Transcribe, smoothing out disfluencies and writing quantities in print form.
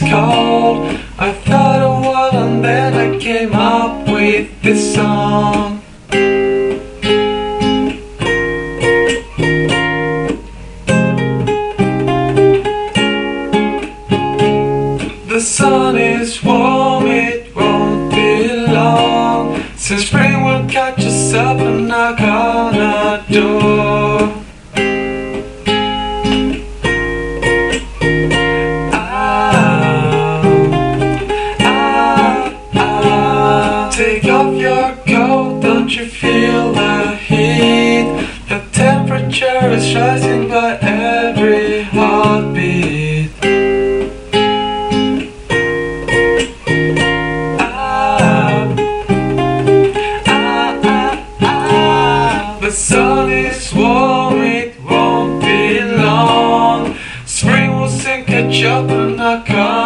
cold. I thought a while and then I came up with this song. The sun is warm, it won't be long, since spring will catch us up and knock on our door. Take off your coat, don't you feel the heat? The temperature is rising by every heartbeat. The sun is warm, it won't be long, spring will soon catch up and knock on